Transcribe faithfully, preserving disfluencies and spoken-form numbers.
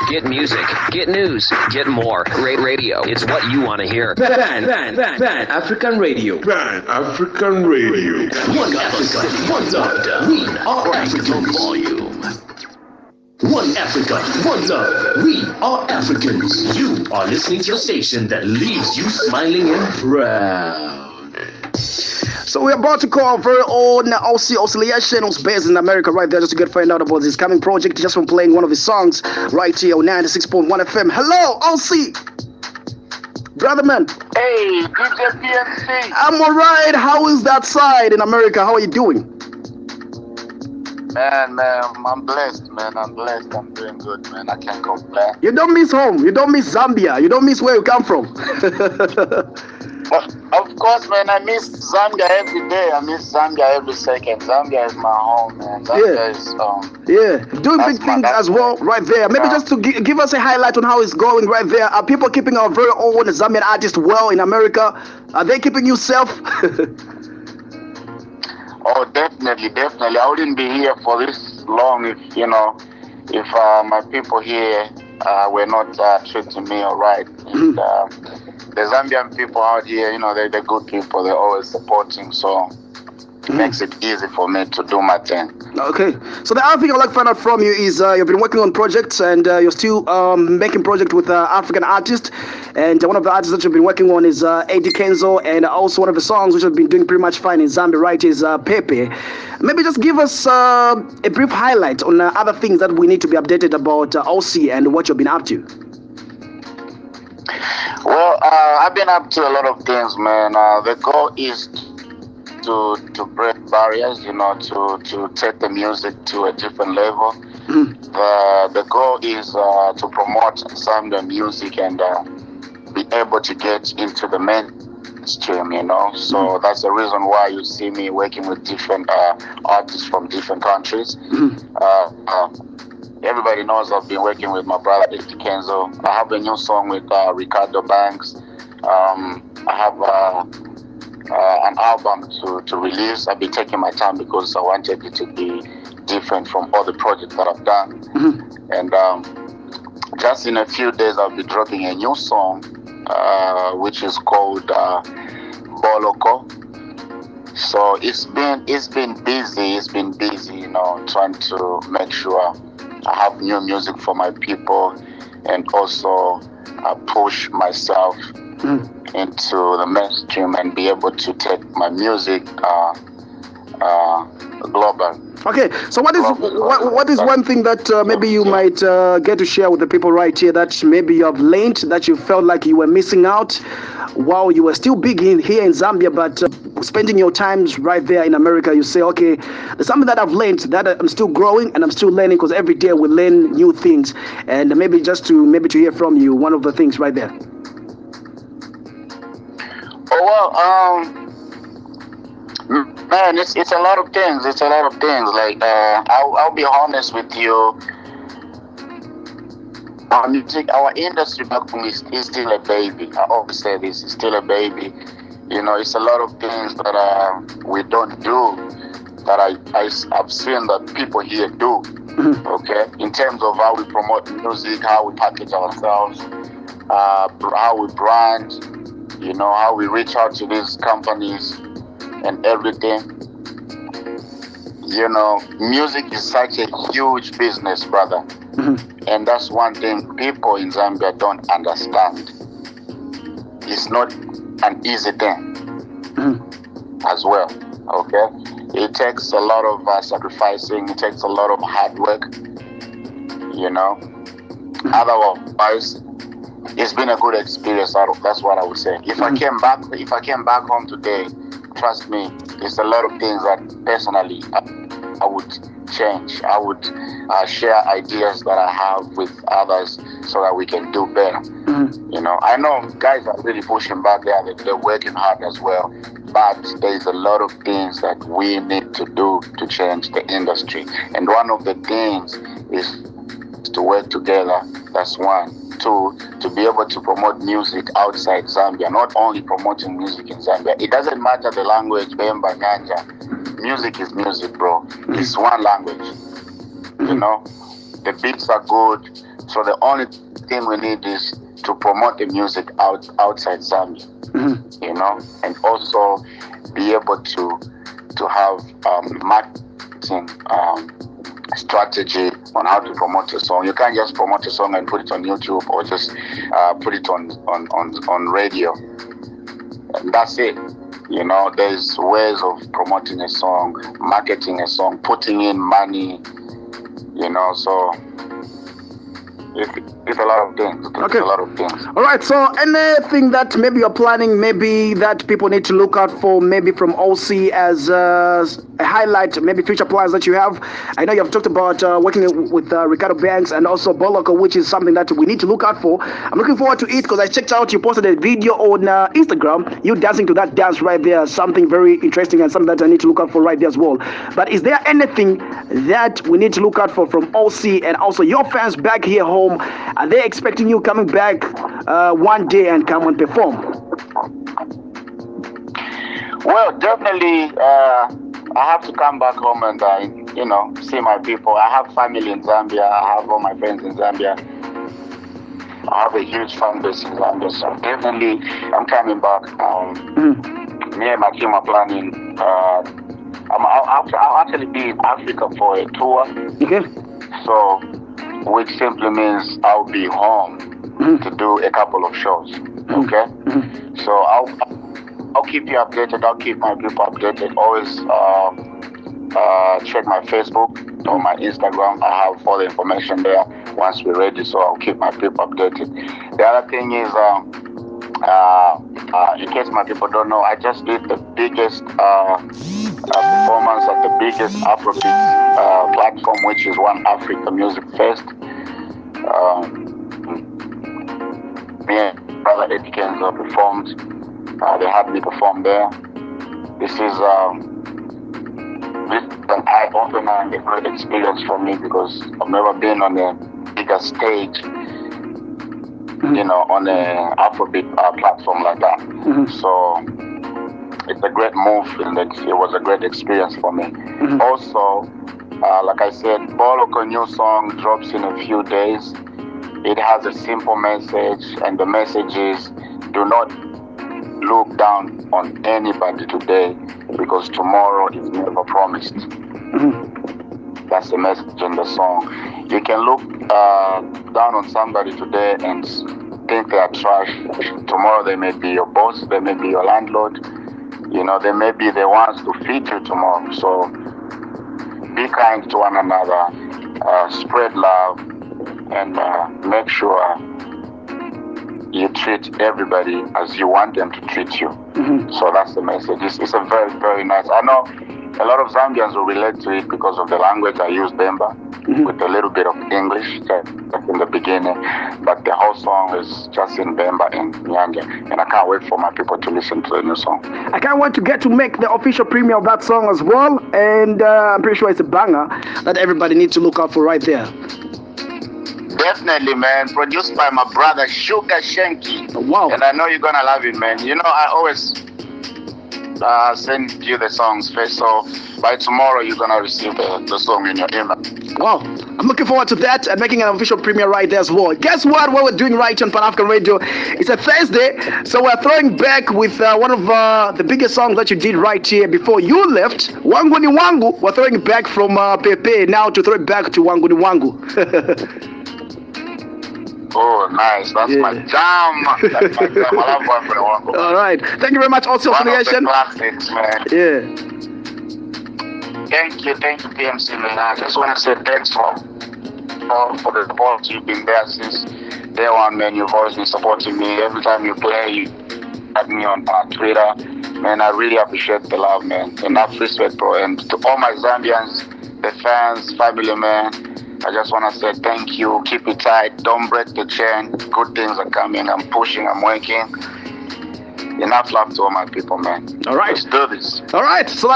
Get music, get news, get more. Rate Radio. It's what you want to hear. Pan, Pan, Pan, Pan African Radio. Pan African Radio. One Africa, one love. We are African volume. One Africa, one love. We are Africans. You are listening to a station that leaves you smiling and proud. So we're about to call our very own O C Oscillation, who's based in America right there, just to get find out about his coming project, just from playing one of his songs right here on ninety-six point one F M. Hello, O C! Brother man. Hey, D J P M C. I'm alright. How is that side in America? How are you doing? Man, man, I'm blessed, man. I'm blessed. I'm doing good, man. I can't complain. You don't miss home. You don't miss Zambia. You don't miss where you come from. Of course, man. I miss Zambia every day. I miss Zambia every second. Zambia is my home, man. Zambia Yeah. is um. Yeah, doing big my- things as well right there. Maybe Yeah. just to gi- give us a highlight on how it's going right there. Are people keeping our very own Zambian artist well in America? Are they keeping you safe? Oh, definitely, definitely. I wouldn't be here for this long if you know, if uh, my people here uh, were not uh, treating me all right. And, uh, the Zambian people out here, you know, they're, they're good people. They're always supporting, so it makes it easy for me to do my thing. Okay, so the other thing I'd like to find out from you is uh, you've been working on projects and uh, you're still um, making project with uh, African artists, and one of the artists that you've been working on is uh, Eddie Kenzo, and also one of the songs which have been doing pretty much fine in Zambia, right, is uh, Pepe. Maybe just give us uh, a brief highlight on uh, other things that we need to be updated about uh, O C and what you've been up to. Well, uh, I've been up to a lot of things, man. Uh, the goal is to to break barriers, you know, to, to take the music to a different level. The the goal is uh, to promote Zambian music and uh, be able to get into the mainstream, you know. So that's the reason why you see me working with different uh, artists from different countries. Uh, uh, everybody knows I've been working with my brother Eddie Kenzo. I have a new song with uh, Ricardo Banks. Um, I have uh, uh, an album to, to release. I've been taking my time because I wanted it to be different from all the projects that I've done. And um, just in a few days, I'll be dropping a new song, uh, which is called uh, Boloko. So it's been it's been busy. It's been busy, you know, trying to make sure I have new music for my people, and also uh, push myself into the mainstream and be able to take my music uh, uh, global. Okay, so what is what, what is one thing that uh, maybe you might uh, get to share with the people right here that maybe you have learned that you felt like you were missing out while you were still big in, here in Zambia, but uh, spending your times right there in America, you say, okay, there's something that I've learned that I'm still growing and I'm still learning, because every day we learn new things, and maybe just to maybe to hear from you one of the things right there. Oh well, um. Man, it's it's a lot of things. It's a lot of things. Like uh, I'll I'll be honest with you. Our music, our industry back home is, is still a baby. I always say this: it's still a baby. You know, it's a lot of things that uh, we don't do that I, I I've seen that people here do. Okay, in terms of how we promote music, how we package ourselves, uh, how we brand. You know, how we reach out to these companies and everything. You know, music is such a huge business, brother. And that's one thing people in Zambia don't understand. It's not an easy thing as well, okay? It takes a lot of uh, sacrificing, it takes a lot of hard work, you know? Otherwise, it's been a good experience. That's what I would say. If I came back, if I came back home today, trust me, there's a lot of things that personally I, I would change. I would uh, share ideas that I have with others so that we can do better. You know, I know guys are really pushing back there. They're, they're working hard as well. But there's a lot of things that we need to do to change the industry. And one of the things is to work together. That's one. Two, to be able to promote music outside Zambia, not only promoting music in Zambia. It doesn't matter the language, Bemba, Nyanja. Music is music, bro. It's one language. You know? the beats are good. So the only thing we need is to promote the music out outside Zambia, Mm-hmm. you know, and also be able to to have um, marketing um, strategy on how to promote a song. You can't just promote a song and put it on YouTube or just uh, put it on, on, on, on radio. And that's it. You know, there's ways of promoting a song, marketing a song, putting in money, you know, so It's, it's a lot of things. It's Okay. a lot of things. All right. So anything that maybe you're planning, maybe that people need to look out for, maybe from O C as uh, a highlight, maybe future plans that you have. I know you have talked about uh, working with uh, Ricardo Banks and also Boloko, which is something that we need to look out for. I'm looking forward to it because I checked out, you posted a video on uh, Instagram, you dancing to that dance right there, something very interesting and something that I need to look out for right there as well. But is there anything that we need to look out for from O C and also your fans back here home? Are they expecting you coming back uh, one day and come and perform? Well, definitely, uh, I have to come back home and, uh, you know, see my people. I have family in Zambia. I have all my friends in Zambia. I have a huge fan base in Zambia, so definitely I'm coming back. Um, Mm-hmm. Me and my team are planning. Uh, I'm, I'll, I'll actually be in Africa for a tour. Okay. So, which simply means I'll be home Mm-hmm. to do a couple of shows. Okay? Mm-hmm. So I'll I'll keep you updated. I'll keep my people updated. Always um, uh, check my Facebook or my Instagram. I have all the information there once we're ready. So I'll keep my people updated. The other thing is, um, uh, uh, in case my people don't know, I just did the biggest uh, uh, performance at the biggest Afrobeat uh, platform, which is One Africa Music Fest. Um, me and brother Eddie Kenzo performed. Uh, they had me perform there. This is um, this is an eye opener and a great experience for me because I've never been on a bigger stage, you know, on a Afrobeat uh, platform like that. Mm-hmm. So it's a great move and it, it was a great experience for me. Mm-hmm. Also, uh, like I said, Boloko new song drops in a few days. It has a simple message, and the message is, do not look down on anybody today because tomorrow is never promised. Mm-hmm. That's the message in the song. You can look uh, down on somebody today and think they are trash. Tomorrow they may be your boss, they may be your landlord. You know, they may be the ones to feed you tomorrow. So be kind to one another, uh, spread love, and uh, make sure you treat everybody as you want them to treat you. Mm-hmm. So that's the message. It's, it's a very, very nice. I know a lot of Zambians will relate to it because of the language. I use Bemba Mm-hmm. with a little bit of English like in the beginning, but the whole song is just in Bemba and Nyanja, and I can't wait for my people to listen to the new song. I can't wait to get to make the official premiere of that song as well, and uh, I'm pretty sure it's a banger that everybody needs to look out for right there. Definitely, man. Produced by my brother Sugar Shanky. Wow. And I know you're gonna love it, man. You know, I always uh, send you the songs first, so by tomorrow you're gonna receive the, the song in your email. Wow, I'm looking forward to that and making an official premiere right there as well. Guess what? What we're doing right on Pan African Radio, it's a Thursday, so we're throwing back with uh, one of uh, the biggest songs that you did right here before you left, Wangu ni Wangu. We're throwing it back from uh, Pepe now to throw it back to Wangu ni Wangu. Oh, nice. That's Yeah. my jam. That's my jam. I love Wangu ni Wangu. All right, thank you very much also One for the of the nation. classics, man. Yeah. Thank you, thank you, P M C, man. I just want to say thanks for, for, for the support. You've been there since day one, man. You've always been supporting me. Every time you play, you add me on uh, Twitter. Man, I really appreciate the love, man. Enough respect, bro. And to all my Zambians, the fans, family, man, I just want to say thank you. Keep it tight. Don't break the chain. Good things are coming. I'm pushing. I'm working. Enough love to all my people, man. All right. Let's do this. All right, so